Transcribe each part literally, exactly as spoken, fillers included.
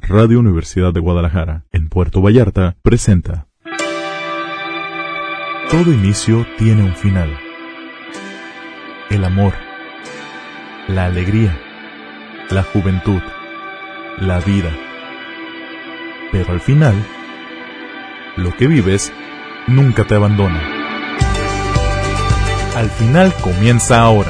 Radio Universidad de Guadalajara, en Puerto Vallarta, presenta. Todo inicio tiene un final. El amor, la alegría, la juventud, la vida. Pero al final, lo que vives nunca te abandona. Al final comienza ahora.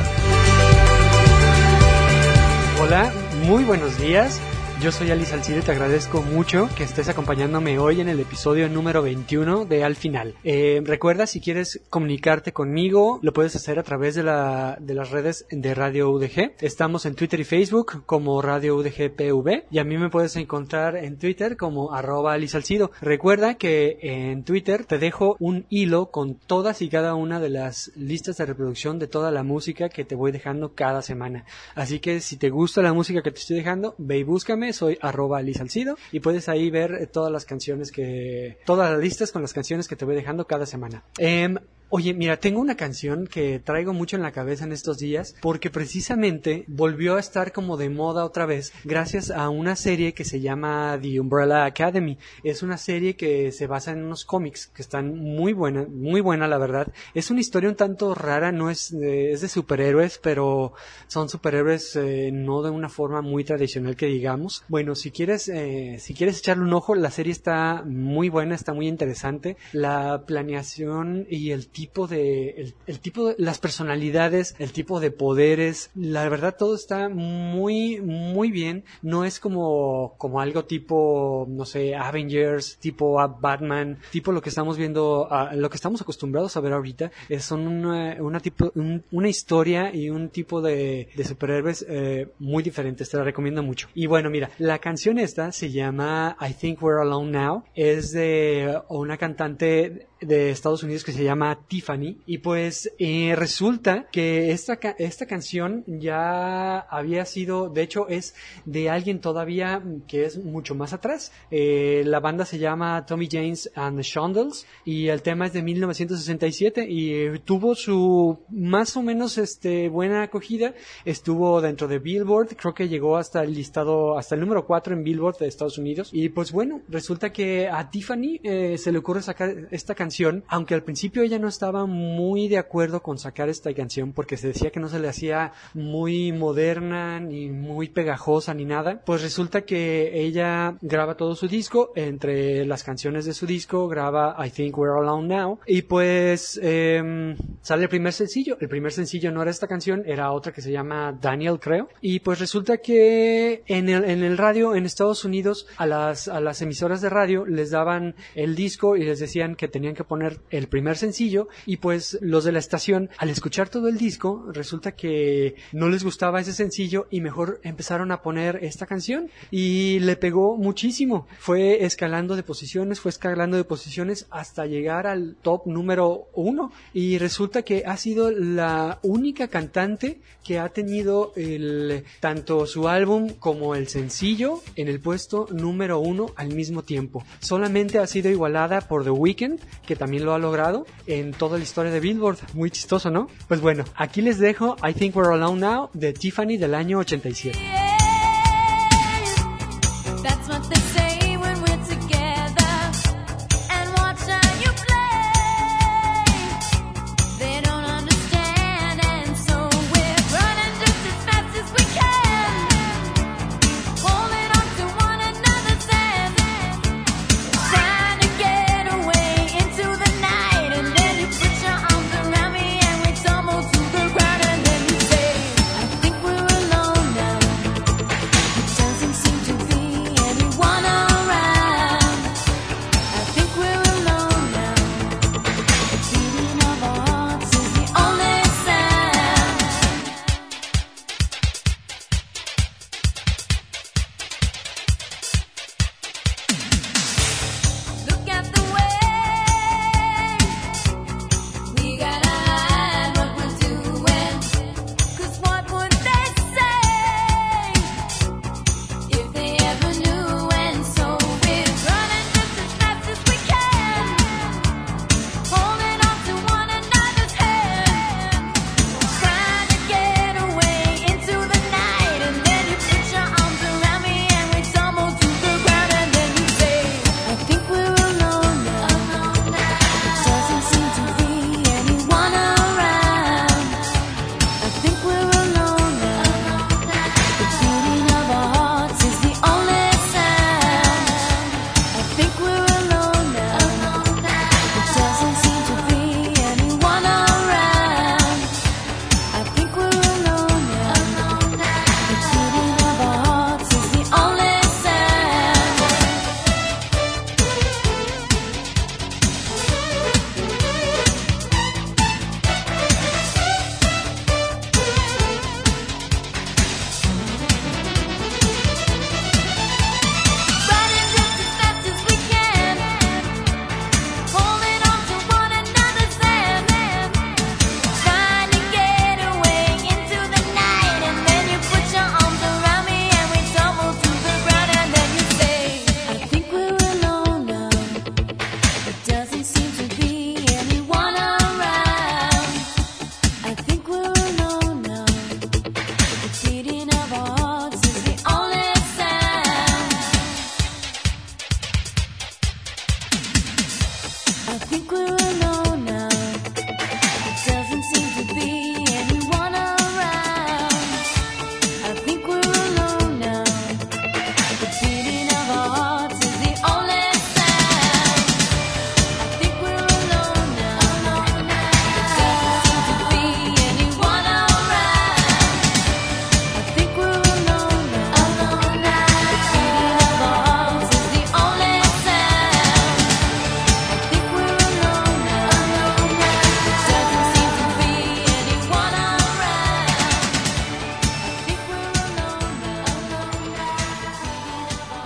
Hola, muy buenos días. Yo soy Ali Salcido y te agradezco mucho que estés acompañándome hoy en el episodio número veintiuno de Al Final. Eh, recuerda, si quieres comunicarte conmigo, lo puedes hacer a través de, la, de las redes de Radio U D G. Estamos en Twitter y Facebook como Radio U D G P V y a mí me puedes encontrar en Twitter como arroba Ali Salcido. Recuerda que en Twitter te dejo un hilo con todas y cada una de las listas de reproducción de toda la música que te voy dejando cada semana. Así que si te gusta la música que te estoy dejando, ve y búscame. Soy arroba Ali Salcido y puedes ahí ver todas las canciones que, todas las listas con las canciones que te voy dejando cada semana. Eh, Oye, mira, tengo una canción que traigo mucho en la cabeza en estos días porque precisamente volvió a estar como de moda otra vez gracias a una serie que se llama The Umbrella Academy. Es una serie que se basa en unos cómics que están muy buena, muy buena la verdad. Es una historia un tanto rara, no es, eh, es de superhéroes, pero son superhéroes eh, no de una forma muy tradicional que digamos. Bueno, si quieres, eh, si quieres echarle un ojo, la serie está muy buena, está muy interesante. La planeación y el tipo de el, el tipo de las personalidades, el tipo de poderes, la verdad todo está muy muy bien. No es como como algo tipo, no sé, Avengers, tipo Batman, tipo lo que estamos viendo, uh, lo que estamos acostumbrados a ver ahorita. Es son una una tipo un, una historia y un tipo de, de superhéroes eh, muy diferentes. Te la recomiendo mucho. Y bueno, mira, la canción esta se llama I Think We're Alone Now. Es de una cantante de Estados Unidos que se llama Tiffany y pues eh, resulta que esta, esta canción ya había sido, de hecho es de alguien todavía que es mucho más atrás. Eh, la banda se llama Tommy James and the Shondells y el tema es de mil novecientos sesenta y siete y eh, tuvo su más o menos este buena acogida. Estuvo dentro de Billboard, creo que llegó hasta el listado, hasta el número cuatro en Billboard de Estados Unidos y pues bueno, resulta que a Tiffany eh, se le ocurre sacar esta canción. Aunque al principio ella no estaba muy de acuerdo con sacar esta canción porque se decía que no se le hacía muy moderna ni muy pegajosa ni nada, pues resulta que ella graba todo su disco. Entre las canciones de su disco graba I Think We're Alone Now y pues eh, sale el primer sencillo. El primer sencillo no era esta canción, era otra que se llama Daniel, creo, y pues resulta que en el, en el radio en Estados Unidos a las, a las emisoras de radio les daban el disco y les decían que tenían que poner el primer sencillo y pues los de la estación al escuchar todo el disco resulta que no les gustaba ese sencillo y mejor empezaron a poner esta canción y le pegó muchísimo. Fue escalando de posiciones, fue escalando de posiciones hasta llegar al top número uno y resulta que ha sido la única cantante que ha tenido el, tanto su álbum como el sencillo en el puesto número uno al mismo tiempo. Solamente ha sido igualada por The Weeknd, que también lo ha logrado en toda la historia de Billboard. Muy chistoso, ¿no? Pues bueno, aquí les dejo I Think We're Alone Now de Tiffany del año ochenta y siete. Think we're alone now.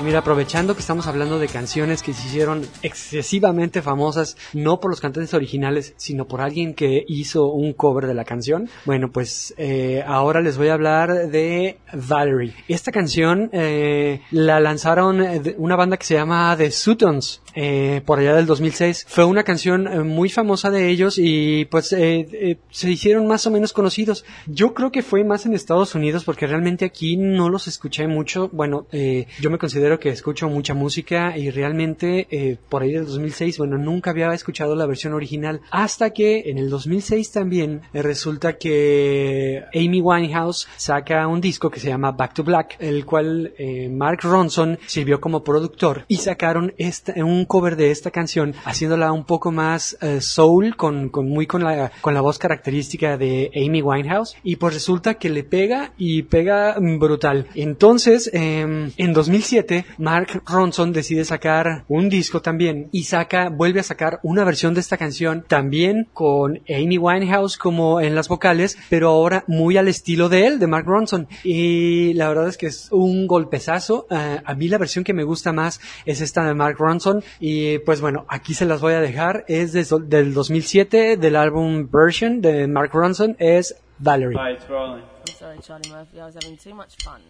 mira, aprovechando que estamos hablando de canciones que se hicieron excesivamente famosas, no por los cantantes originales, sino por alguien que hizo un cover de la canción, bueno, pues eh, ahora les voy a hablar de Valerie. Esta canción eh, la lanzaron una banda que se llama The Sutons, eh, por allá del dos mil seis. Fue una canción eh, muy famosa de ellos y pues eh, eh, se hicieron más o menos conocidos. Yo creo que fue más en Estados Unidos porque realmente aquí no los escuché mucho. Bueno, eh, yo me considero que escucho mucha música y realmente eh, por ahí del dos mil seis, bueno, nunca había escuchado la versión original hasta que en el dos mil seis también eh, resulta que Amy Winehouse saca un disco que se llama Back to Black, el cual eh, Mark Ronson sirvió como productor y sacaron esta, un cover de esta canción haciéndola un poco más eh, soul, con, con muy con la, con la voz característica de Amy Winehouse, y pues resulta que le pega y pega brutal. Entonces eh, en dos mil siete Mark Ronson decide sacar un disco también y saca, vuelve a sacar una versión de esta canción también con Amy Winehouse como en las vocales, pero ahora muy al estilo de él, de Mark Ronson, y la verdad es que es un golpezazo. Uh, a mí la versión que me gusta más es esta de Mark Ronson y pues bueno, aquí se las voy a dejar. Es de, del dos mil siete, del álbum Version de Mark Ronson, es Valerie. Hi, it's rolling. I'm sorry, Charlie Murphy, I was having too much fun.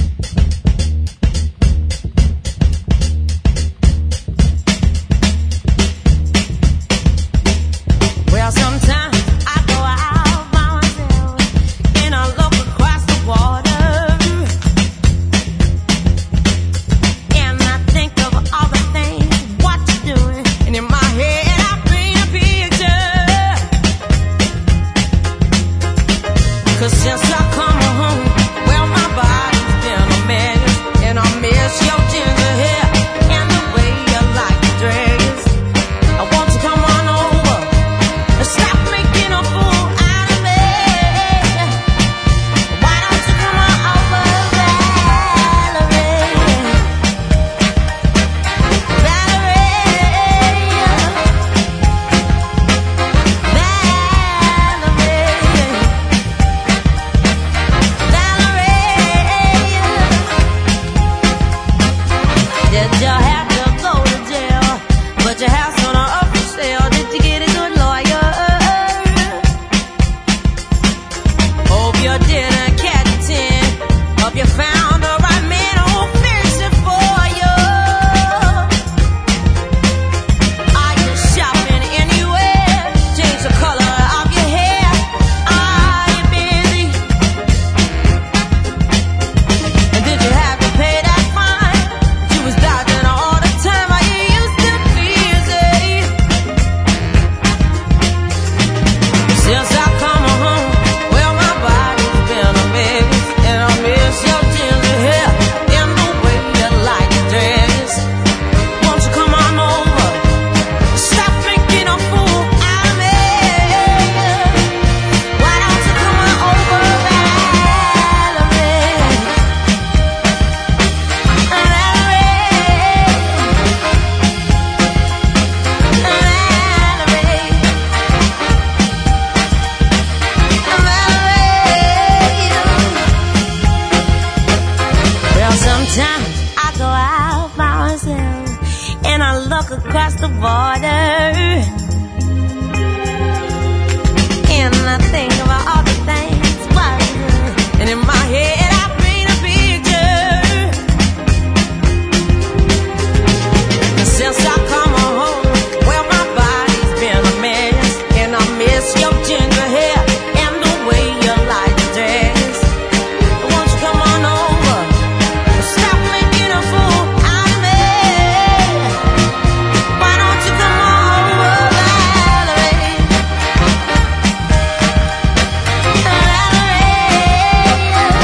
Well, sometimes I go out by myself and I look across the water and I think of all the things what you're doing, and in my head I paint a picture. 'Cause since I come home, well, my body's been a mess, and I miss your ginger hair and the way you like to dress. I want to come on over and stop making a fool out of me. Why don't you come on over, Valerie? Valerie, Valerie, did you have to go to jail? But your house on a up for sale. Did you get a good lawyer? Hope you didn't catch a tin. Hope you found the right man who'll fix it for you. Are you shopping anywhere? Change the color of your hair. Are you busy? And did you have to pay that fine? You was dodging all the time. Are you used to busy? Since I come home, well, my body's been a mess, and I miss your ginger hair and the way you like to dress. Won't you come on over? Stop making a fool out of me. Why don't you come on over, Valerie? Well, sometimes I go out by myself and I look across the water and I think about all the things what I do. And in my head I paint a picture. Since I come home, well, my body's been a mess, and I miss your ginger hair and the way you like to dress. Won't you come on over and stop making a fool out of me? Why don't you come on over, Valerie? Valerie.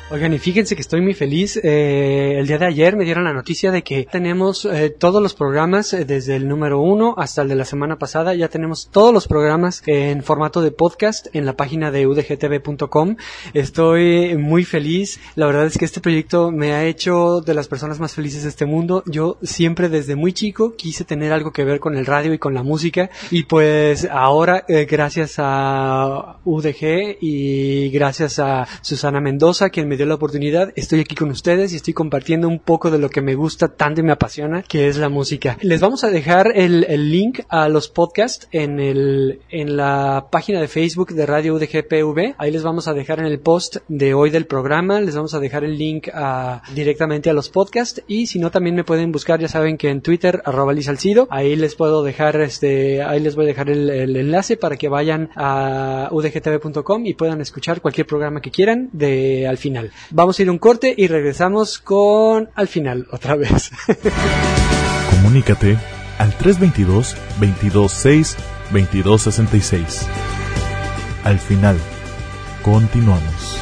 Oigan, y fíjense que estoy muy feliz. Eh, el día de ayer me dieron la noticia de que tenemos eh, todos los programas, eh, desde el número uno hasta el de la semana pasada. Ya tenemos todos los programas eh, en formato de podcast en la página de u d g t v punto com. Estoy muy feliz. La verdad es que este proyecto me ha hecho de las personas más felices de este mundo. Yo siempre desde muy chico quise tener algo que ver con el radio y con la música. Y pues ahora, eh, gracias a U D G y gracias a Susana Mendoza, quien me dio la oportunidad, estoy aquí con ustedes y estoy compartiendo un poco de lo que me gusta tanto y me apasiona, que es la música. Les vamos a dejar el, el link a los podcasts en el en la página de Facebook de Radio U D G P V. Ahí les vamos a dejar en el post de hoy del programa, les vamos a dejar el link a, directamente a los podcasts, y si no también me pueden buscar, ya saben que en Twitter, arroba Liz Salcido, ahí les puedo dejar este, ahí les voy a dejar el, el enlace para que vayan a u d g t v punto com y puedan escuchar cualquier programa que quieran de Al Final. Vamos a ir a un corte y regresamos con Al Final otra vez. Comunícate al tres dos dos, veintidós seis, veintidós sesenta y seis. Al Final, continuamos.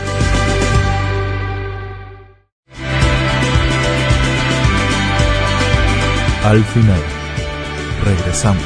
Al Final, regresamos.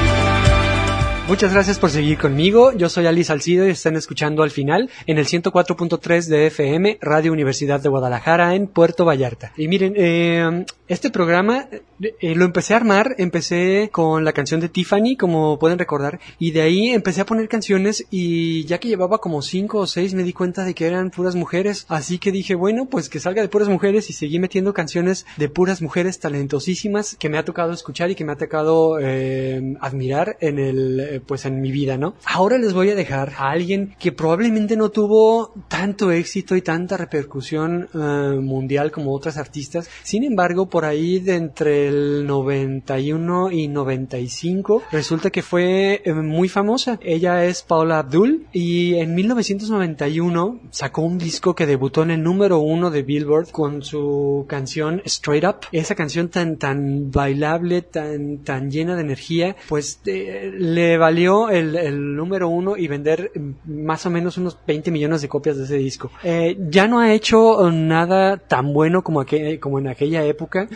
Muchas gracias por seguir conmigo. Yo soy Ali Salcido y están escuchando Al Final en el ciento cuatro punto tres de F M, Radio Universidad de Guadalajara, en Puerto Vallarta. Y miren, eh, este programa eh, lo empecé a armar, empecé con la canción de Tiffany, como pueden recordar, y de ahí empecé a poner canciones, y ya que llevaba como cinco o seis me di cuenta de que eran puras mujeres, así que dije, bueno, pues que salga de puras mujeres, y seguí metiendo canciones de puras mujeres talentosísimas que me ha tocado escuchar y que me ha tocado eh, admirar en el pues en mi vida, ¿no? Ahora les voy a dejar a alguien que probablemente no tuvo tanto éxito y tanta repercusión uh, mundial como otras artistas. Sin embargo, por ahí de entre el noventa y uno y noventa y cinco resulta que fue eh, muy famosa. Ella es Paula Abdul, y en mil novecientos noventa y uno sacó un disco que debutó en el número uno de Billboard con su canción Straight Up. Esa canción tan tan bailable, tan tan llena de energía, pues eh, le valió el, el número uno y vender más o menos unos veinte millones de copias de ese disco. Eh, ya no ha hecho nada tan bueno como, aqu- como en aquella época.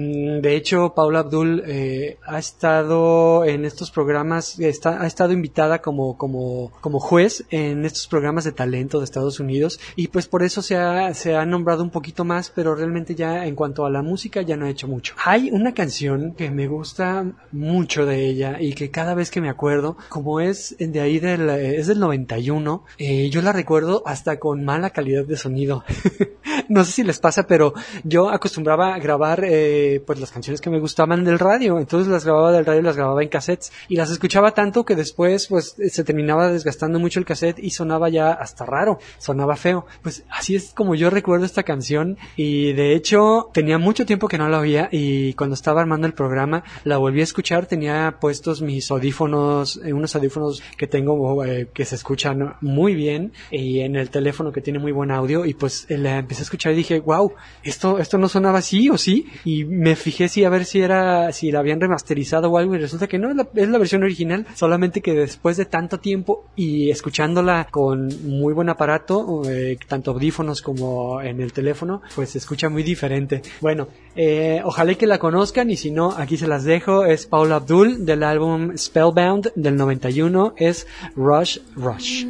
De hecho, Paula Abdul eh, ha estado en estos programas, está, ha estado invitada como, como, como juez en estos programas de talento de Estados Unidos, y pues por eso se ha, se ha nombrado un poquito más, pero realmente ya en cuanto a la música ya no ha hecho mucho. Hay una canción que me gusta mucho de ella y que cada vez que me acuerdo, como es de ahí del, es del noventa y uno, eh, yo la recuerdo hasta con mala calidad de sonido. No sé si les pasa, pero yo acostumbraba a grabar eh, pues las canciones que me gustaban del radio, entonces las grababa del radio, las grababa en cassettes, y las escuchaba tanto que después pues se terminaba desgastando mucho el cassette y sonaba ya hasta raro, sonaba feo. Pues así es como yo recuerdo esta canción, y de hecho tenía mucho tiempo que no la oía, y cuando estaba armando el programa la volví a escuchar. Tenía puestos mis audífonos, unos audífonos que tengo eh, que se escuchan muy bien, y en el teléfono que tiene muy buen audio, y pues eh, la empecé a escuchar y dije, wow, esto esto no sonaba así, o sí, y me fijé si a ver si era si la habían remasterizado o algo, y resulta que no, es la, es la versión original, solamente que después de tanto tiempo y escuchándola con muy buen aparato, eh, tanto audífonos como en el teléfono, pues se escucha muy diferente. Bueno, eh, ojalá que la conozcan, y si no, aquí se las dejo. Es Paula Abdul, del álbum Spellbound del noventa y uno, es Rush Rush.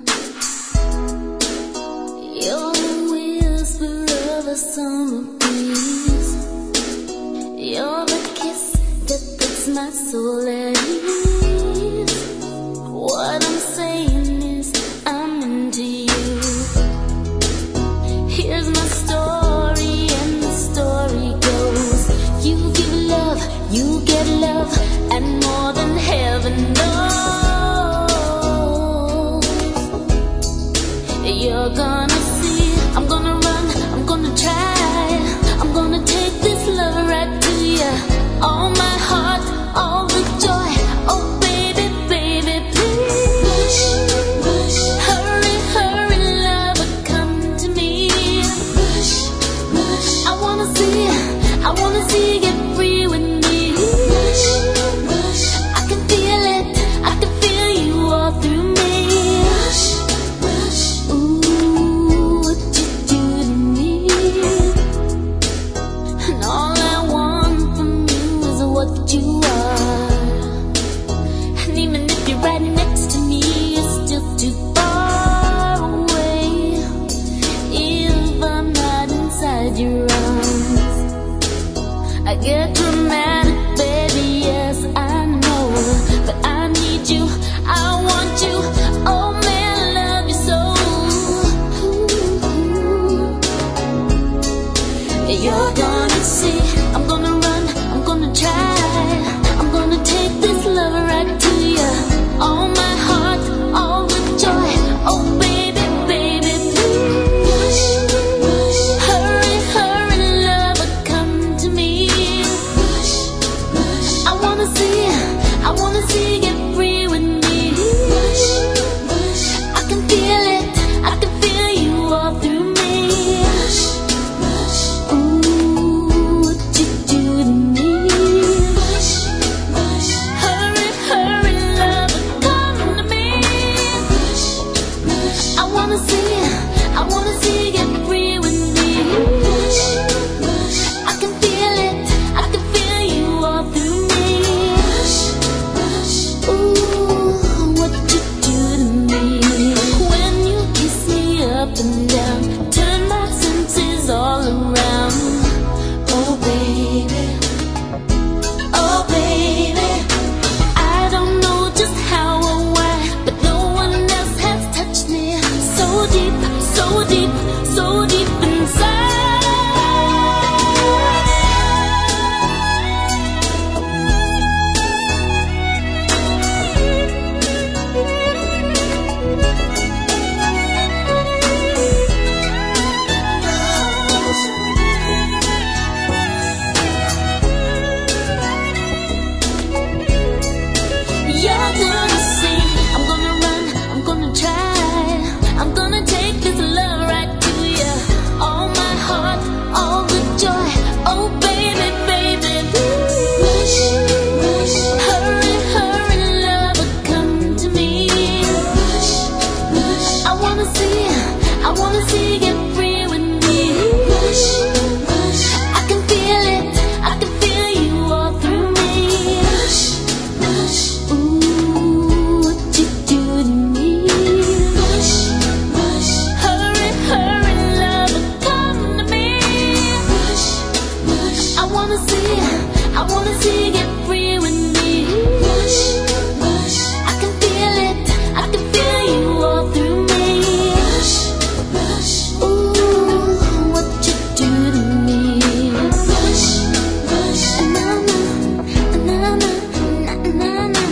You're the whisper of a summer breeze. You're the kiss that puts my soul at ease. What I'm saying is I'm into you. Here's my story, and the story goes: you give love, you get love, and more than heaven knows. You're gonna see, I'm gonna run, I'm gonna try, I'm gonna take this love right to you. All my heart, all the joy, oh baby, baby, please. Rush, rush, hurry, hurry, lover, come to me. Rush, rush, I wanna see, I wanna see you get free with me. Rush, rush, I can feel it, I can feel you all through me. Rush, rush, ooh, what you do You're gonna see, I'm gonna run, I'm gonna try, I'm gonna take this love right to you. All my heart, all the joy, oh baby, baby, please. Hurry, hurry, lover, come to me. I wanna see, I wanna see you free with me. I can feel it, I can feel you all through me. Ooh, what you do to me. Hurry, hurry, lover, come to me. I wanna see, I wanna see you free with me. I can feel it, I can feel you all through me. Ooh, what you do to me. When you kiss me up and down, turn my senses all around. Oh baby, oh baby, I don't know just how or why, but no one else has touched me so deep, so deep, so deep inside. You're gonna see, I'm gonna run, I'm gonna try, I'm gonna take this love right to you. All my heart, all the joy, oh baby, baby, please. Hurry, hurry, lover, come to me. I wanna see, I wanna see you free with me. I can feel it, I can feel you all through me. Ooh, what you do to me. Hurry, hurry, lover, come to me. I wanna see, I wanna see you free with me. I can feel it, I can feel you all through me. Ooh, what you do to me. Na na na na na na na.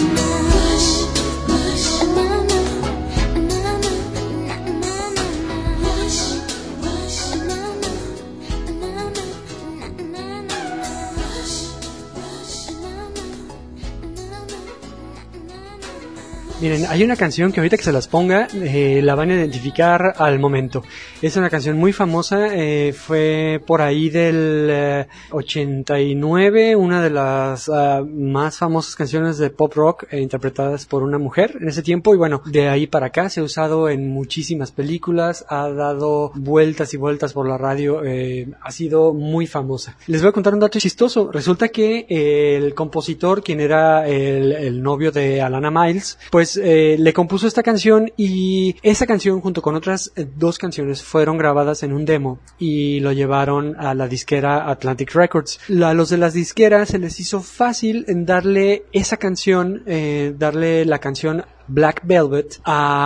Miren, hay una canción que ahorita que se las ponga eh, la van a identificar al momento. Es una canción muy famosa, eh, fue por ahí del eh, ochenta y nueve, una de las uh, más famosas canciones de pop rock eh, interpretadas por una mujer en ese tiempo, y bueno, de ahí para acá se ha usado en muchísimas películas, ha dado vueltas y vueltas por la radio, eh, ha sido muy famosa. Les voy a contar un dato chistoso. Resulta que eh, el compositor, quien era el, el novio de Alana Miles, pues eh, le compuso esta canción, y esa canción junto con otras eh, dos canciones fueron grabadas en un demo y lo llevaron a la disquera Atlantic Records. A los de las disqueras se les hizo fácil en darle esa canción, eh, darle la canción Black Velvet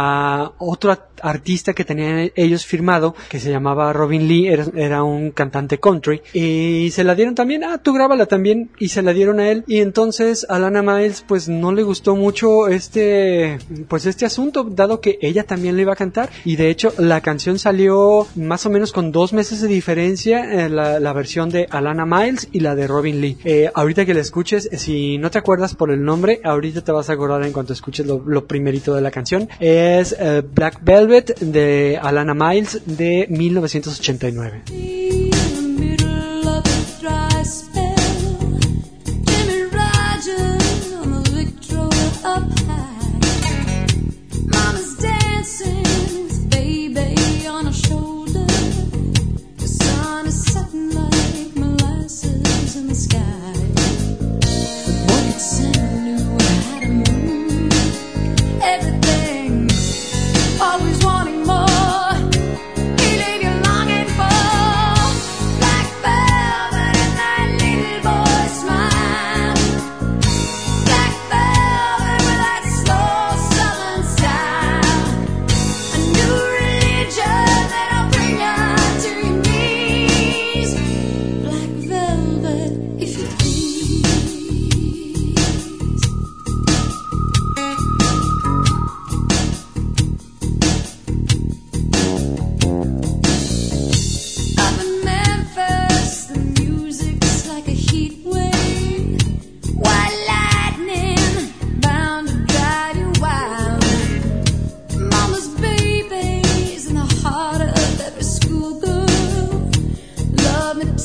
a otro artista que tenían ellos firmado, que se llamaba Robin Lee, era, era un cantante country, y se la dieron también, ah, tú grábala también, y se la dieron a él, y entonces a Alana Miles pues no le gustó mucho este, pues este asunto, dado que ella también le iba a cantar, y de hecho la canción salió más o menos con dos meses de diferencia, eh, la, la versión de Alana Miles y la de Robin Lee. Eh, ahorita que la escuches, si no te acuerdas por el nombre, ahorita te vas a acordar en cuanto escuches lo, lo primerito de la canción. Es uh, Black Velvet de Alana Miles de mil novecientos ochenta y nueve. Always wanting more, he leave you longing for.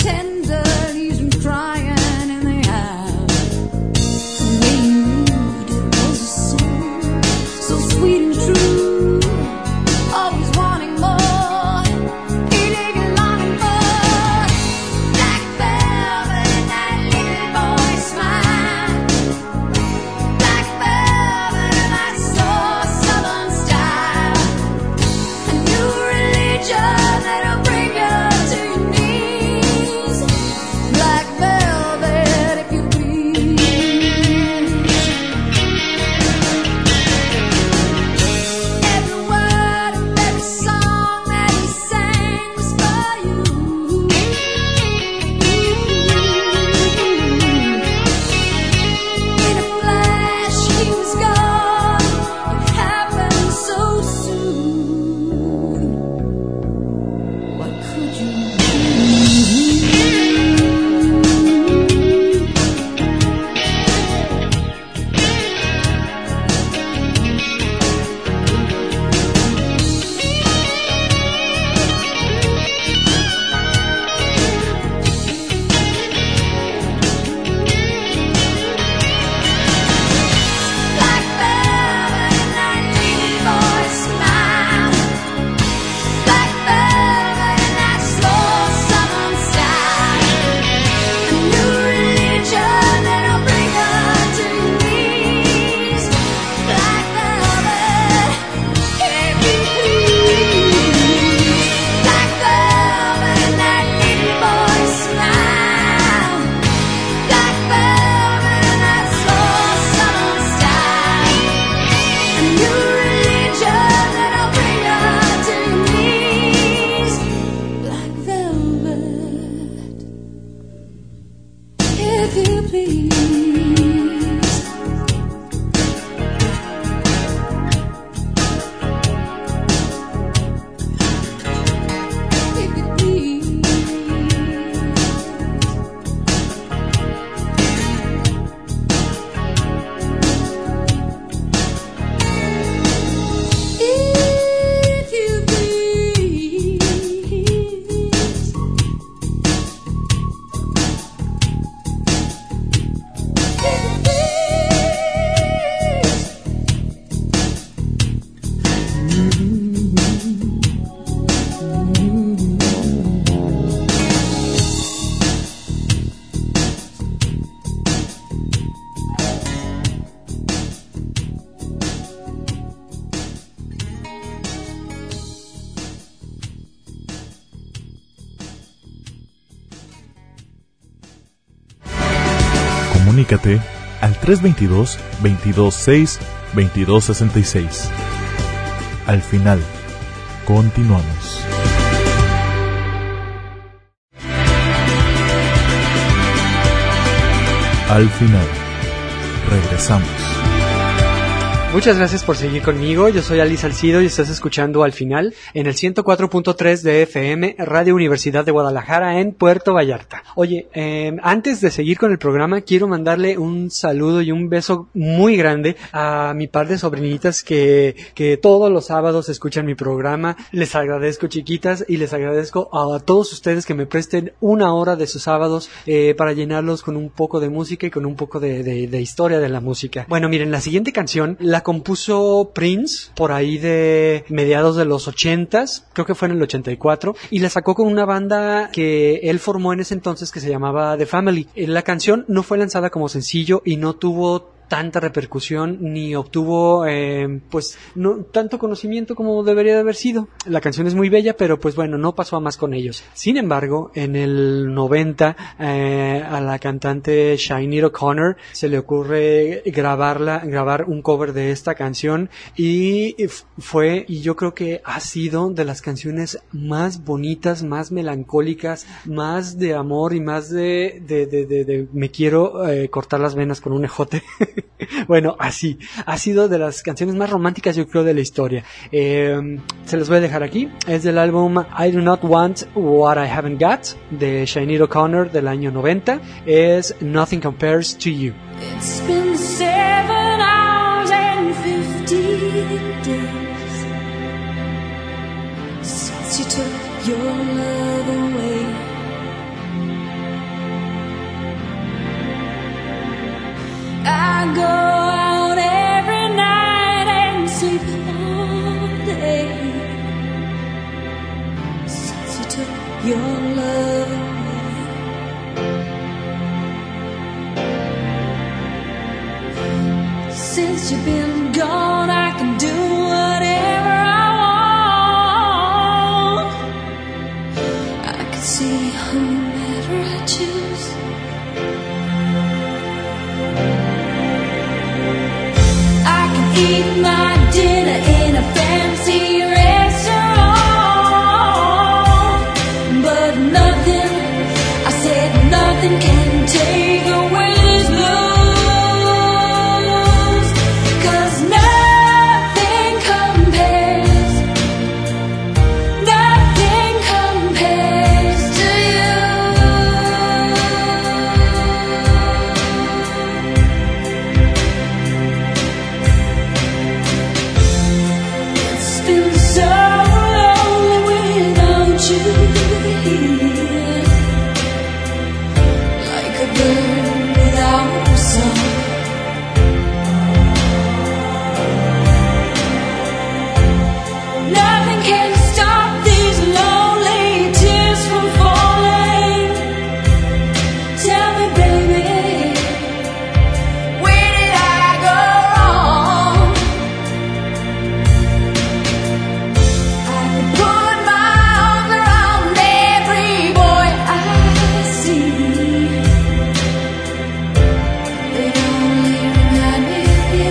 tender, leaves them crying in the eye. The way you moved, it was a song, so sweet and true. Always wanting more, eating and longing for. Black velvet and that little boy smile. Black velvet and that soul southern style. A new religion that'll bring you to your knees. Black velvet, if you please. Every word of every song that he sang was for you. In a flash, he was gone. It happened so soon. What could you do? Black velvet and that little boy smile. Black velvet and that slow southern style. A new religion that'll bring her to your knees. Black velvet, if you please. Black velvet and that little boy smile. Black velvet and that slow southern style. A new religion that'll bring her to your knees. Black velvet, if you please. If you please. If you please. If you please. Comunícate al tres dos dos, veintidós seis, veintidós sesenta y seis. Al final, continuamos. Al final, regresamos. Muchas gracias por seguir conmigo. Yo soy Ali Salcido y estás escuchando Al Final en el ciento cuatro punto tres de F M, Radio Universidad de Guadalajara en Puerto Vallarta. Oye, eh, antes de seguir con el programa, quiero mandarle un saludo y un beso muy grande a mi par de sobrinitas que, que todos los sábados escuchan mi programa. Les agradezco, chiquitas, y les agradezco a todos ustedes que me presten una hora de sus sábados eh, para llenarlos con un poco de música y con un poco de, de, de historia de la música. Bueno, miren, la siguiente canción la compuso Prince por ahí de mediados de los ochentas, creo que fue en el ochenta y cuatro, y la sacó con una banda que él formó en ese entonces que se llamaba The Family. La canción no fue lanzada como sencillo y no tuvo tanta repercusión ni obtuvo eh, pues no tanto conocimiento como debería de haber sido. La canción es muy bella, pero pues bueno, no pasó a más con ellos. Sin embargo, en el noventa eh, a la cantante Sinead O'Connor se le ocurre grabarla, grabar un cover de esta canción y fue, y yo creo que ha sido de las canciones más bonitas, más melancólicas, más de amor y más de de, de, de, de me quiero eh, cortar las venas con un ejote. Bueno, así, ha sido de las canciones más románticas, yo creo, de la historia. Eh, se los voy a dejar aquí. Es del álbum I Do Not Want What I Haven't Got de Sinead O'Connor del año noventa. Es Nothing Compares to You. It's been seven hours and fifteen days since you took your love away. I go out every night and sleep all day since you took your love away. Since you've been gone, I can do whatever I want. I can see whomever I choose. I can eat my dinner in a fancy restaurant, but nothing, I said nothing can take away these blues, 'cause nothing compares, nothing compares to you. It's been so lonely without you here, like a bird without a song. Nothing can stop these lonely tears from falling. Tell me, baby, where did I go wrong? I could put my arms around every boy I see. They only remind me of you.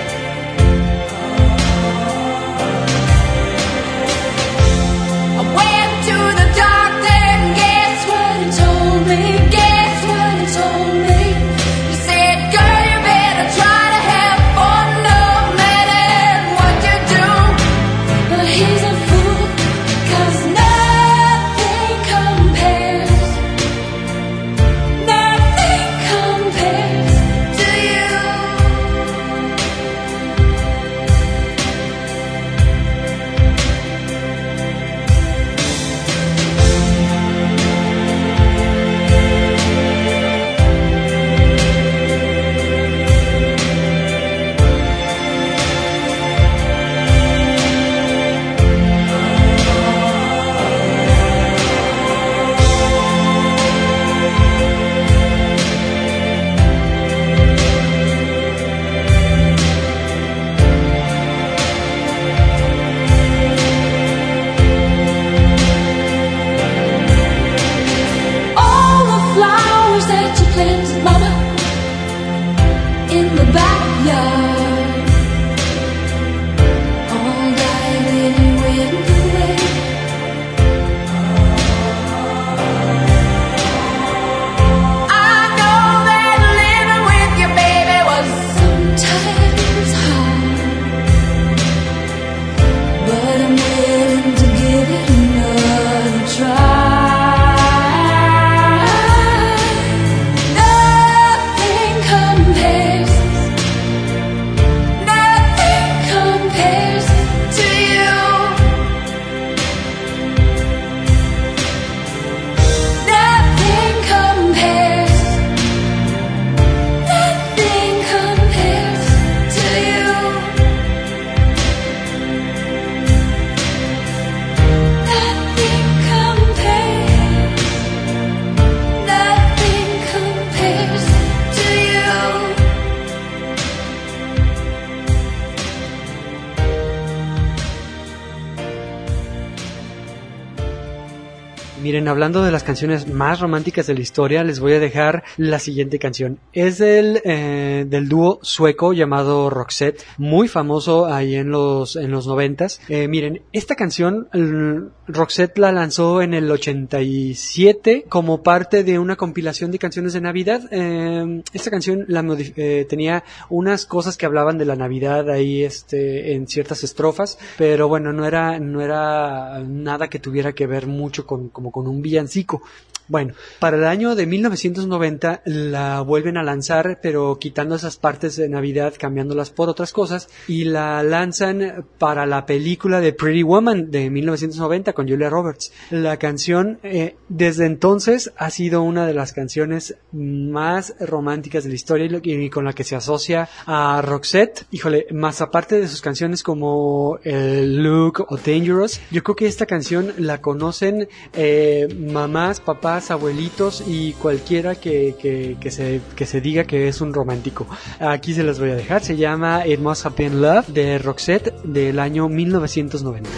I went to the doctor and guess what he told me? Guess what he told me? He said, girl, you better try to have fun no matter what you do. But he's a fool, 'cause nothing compares, nothing compares to you. All the flowers that you planted, mama, in the backyard, all died when you went away. I know that living with your baby was sometimes hard, but I'm willing to give it another try. Nothing compares, nothing compares to you. Nothing compares, nothing compares to you. Nothing compares, nothing compares to you. Miren, hablando de las canciones más románticas de la historia, les voy a dejar la siguiente canción. Es del, eh, del dúo sueco llamado Roxette, muy famoso ahí en los, en los noventas. Eh, miren, esta canción, el- Roxette la lanzó en el ochenta y siete como parte de una compilación de canciones de Navidad. Eh, esta canción la modif- eh, tenía unas cosas que hablaban de la Navidad ahí, este, en ciertas estrofas, pero bueno, no era, no era nada que tuviera que ver mucho con, como con un villancico. Bueno, para el año de mil novecientos noventa la vuelven a lanzar, pero quitando esas partes de Navidad, cambiándolas por otras cosas, y la lanzan para la película de Pretty Woman de mil novecientos noventa con Julia Roberts. La canción eh, desde entonces ha sido una de las canciones más románticas de la historia y, lo, y con la que se asocia a Roxette. Híjole, más aparte de sus canciones como el Look o Dangerous, yo creo que esta canción la conocen eh, mamás, papás, abuelitos y cualquiera que, que, que, se, que se diga que es un romántico. Aquí se las voy a dejar. Se llama It Must Have Been Love de Roxette del año mil novecientos noventa.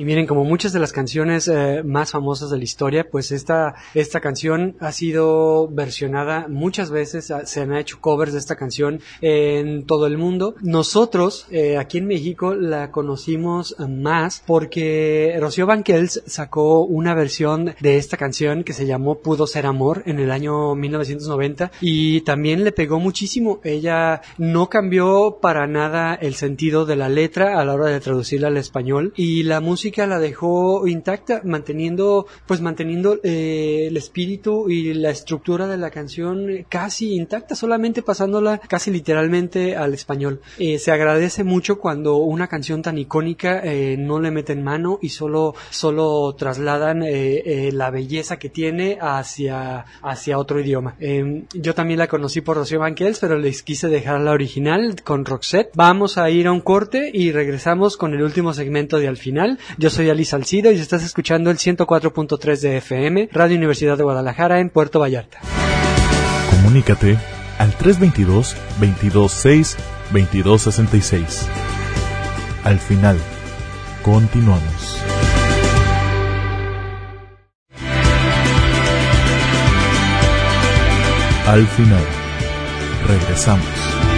Y miren, como muchas de las canciones eh, más famosas de la historia, pues esta, esta canción ha sido versionada muchas veces, se han hecho covers de esta canción en todo el mundo. Nosotros, eh, aquí en México, la conocimos más porque Rocío Banquels sacó una versión de esta canción que se llamó Pudo Ser Amor en el año mil novecientos noventa y también le pegó muchísimo. Ella no cambió para nada el sentido de la letra a la hora de traducirla al español y la música la dejó intacta, manteniendo pues manteniendo eh, el espíritu y la estructura de la canción casi intacta, solamente pasándola casi literalmente al español. Eh, se agradece mucho cuando una canción tan icónica eh, no le meten mano y solo solo trasladan eh, eh, la belleza que tiene hacia hacia otro idioma. Eh, yo también la conocí por Rocío Banquels, pero les quise dejar la original con Roxette. Vamos a ir a un corte y regresamos con el último segmento de Al Final. Yo soy Ali Salcido y estás escuchando el ciento cuatro punto tres de F M, Radio Universidad de Guadalajara en Puerto Vallarta. Comunícate al tres dos dos, veintidós seis, veintidós sesenta y seis. Al Final, continuamos. Al Final, regresamos.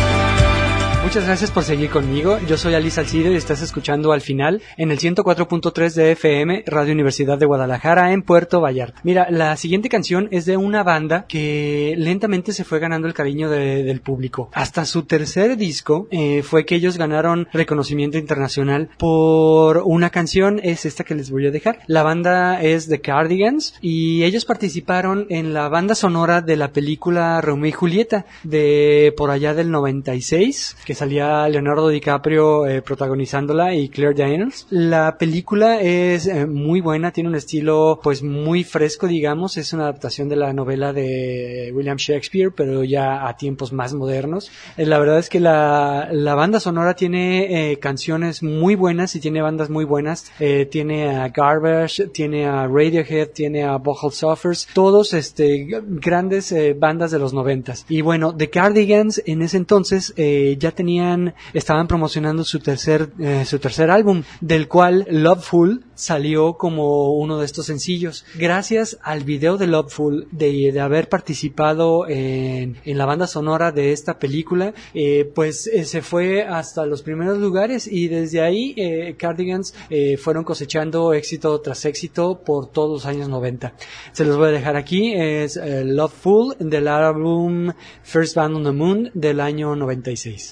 Muchas gracias por seguir conmigo. Yo soy Ali Salcido y estás escuchando Al Final en el ciento cuatro punto tres de F M, Radio Universidad de Guadalajara en Puerto Vallarta. Mira, la siguiente canción es de una banda que lentamente se fue ganando el cariño de, del público. Hasta su tercer disco eh, fue que ellos ganaron reconocimiento internacional por una canción, es esta que les voy a dejar. La banda es The Cardigans y ellos participaron en la banda sonora de la película Romeo y Julieta de por allá del noventa y seis, que salía Leonardo DiCaprio eh, protagonizándola y Claire Danes. La película es eh, muy buena, tiene un estilo pues muy fresco, digamos, es una adaptación de la novela de William Shakespeare, pero ya a tiempos más modernos. Eh, la verdad es que la, la banda sonora tiene eh, canciones muy buenas y tiene bandas muy buenas. Eh, tiene a Garbage, tiene a Radiohead, tiene a Butthole Surfers, todos este grandes eh, bandas de los noventas. Y bueno, The Cardigans en ese entonces eh, ya tenían estaban promocionando su tercer eh, su tercer álbum, del cual Loveful salió como uno de estos sencillos. Gracias al video de Loveful, de, de haber participado en, en la banda sonora de esta película, eh, pues eh, se fue hasta los primeros lugares y desde ahí eh, Cardigans eh, fueron cosechando éxito tras éxito por todos los años noventa. Se los voy a dejar aquí, es eh, Loveful del álbum First Band on the Moon del año noventa y seis.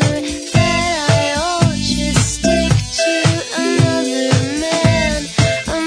Another man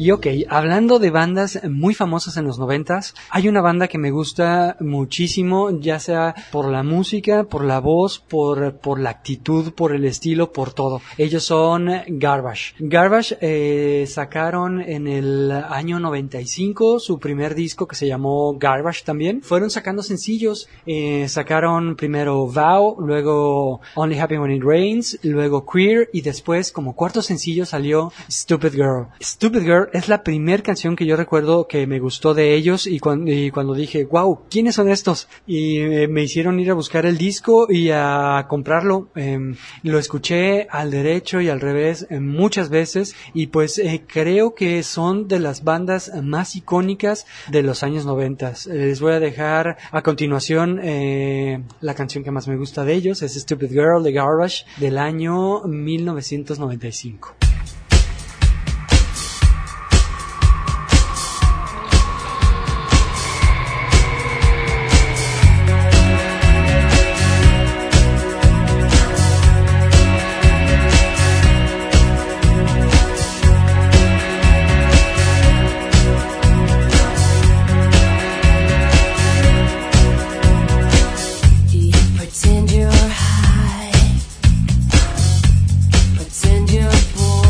Y ok, hablando de bandas muy famosas en los noventas, hay una banda que me gusta muchísimo, ya sea por la música, por la voz, por, por la actitud, por el estilo, por todo. Ellos son Garbage. Garbage eh, sacaron en el año noventa y cinco su primer disco que se llamó Garbage también. Fueron sacando sencillos, eh, sacaron primero Vow, luego Only Happy When It Rains, luego Queer y después como cuarto sencillo salió Stupid Girl. Stupid Girl es la primera canción que yo recuerdo que me gustó de ellos y, cuando, y cuando dije, wow, ¿quiénes son estos? Y eh, me hicieron ir a buscar el disco y a comprarlo. Eh, lo escuché al derecho y al revés eh, muchas veces y pues eh, creo que son de las bandas más icónicas de los años noventas. Les voy a dejar a continuación eh, la canción que más me gusta de ellos, es Stupid Girl de Garbage del año mil novecientos noventa y cinco. Pretend you're high, pretend you're bored.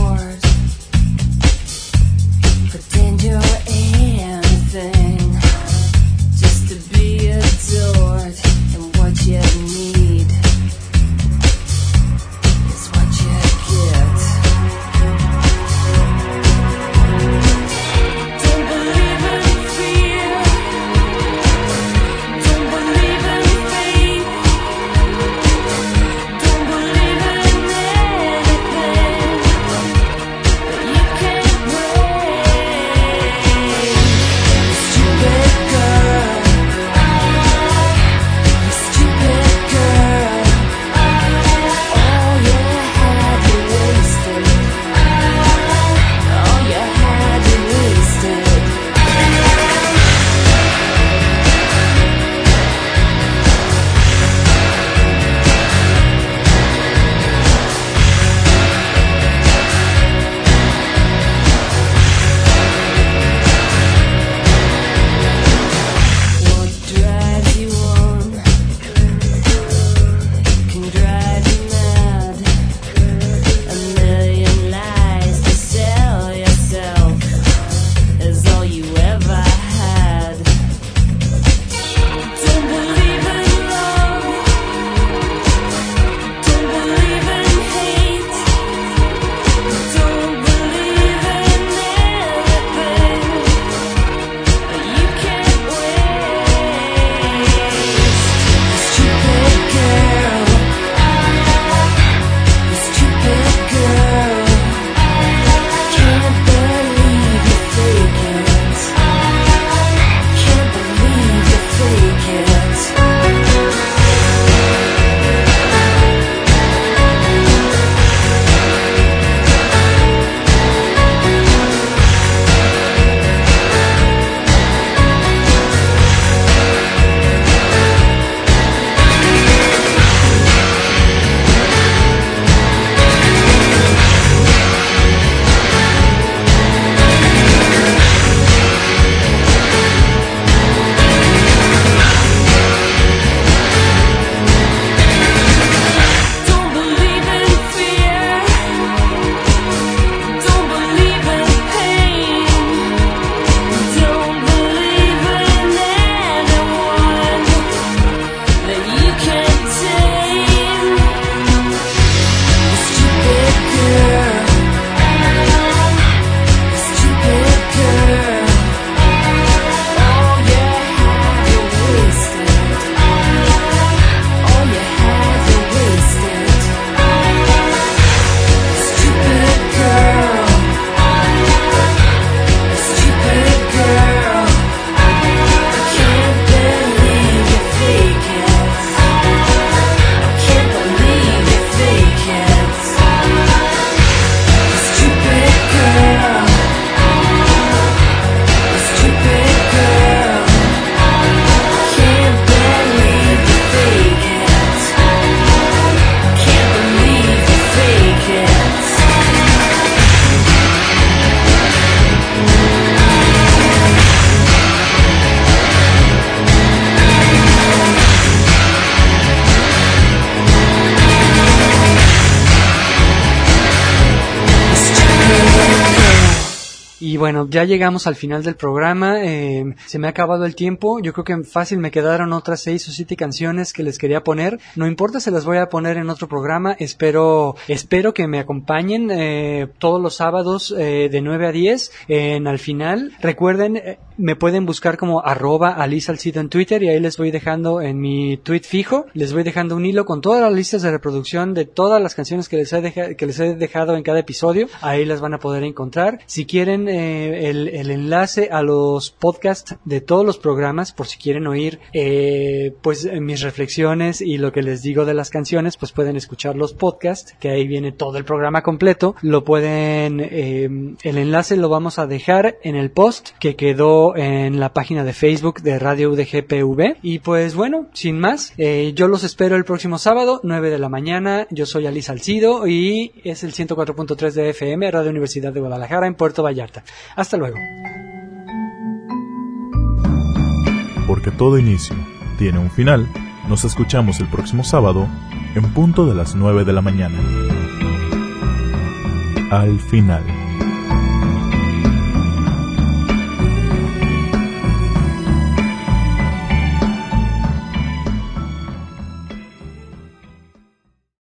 Y bueno, ya llegamos al final del programa, eh, se me ha acabado el tiempo, yo creo que fácil me quedaron otras seis o siete canciones que les quería poner, no importa, se las voy a poner en otro programa, espero espero que me acompañen eh, todos los sábados eh, de nueve a diez en Al Final. Recuerden, eh, me pueden buscar como arroba Ali Salcido en Twitter y ahí les voy dejando en mi tweet fijo, les voy dejando un hilo con todas las listas de reproducción de todas las canciones que les he, deja, que les he dejado en cada episodio, ahí las van a poder encontrar. Si quieren eh, el, el enlace a los podcasts de todos los programas, por si quieren oír eh, pues mis reflexiones y lo que les digo de las canciones, pues pueden escuchar los podcasts, que ahí viene todo el programa completo. Lo pueden, eh, el enlace lo vamos a dejar en el post que quedó en la página de Facebook de Radio U D G P V. Y pues bueno, sin más, eh, yo los espero el próximo sábado, nueve de la mañana. Yo soy Ali Salcido y es el ciento cuatro punto tres de F M, Radio Universidad de Guadalajara en Puerto Vallarta. Hasta luego. Porque todo inicio tiene un final, nos escuchamos el próximo sábado en punto de las nueve de la mañana. Al Final.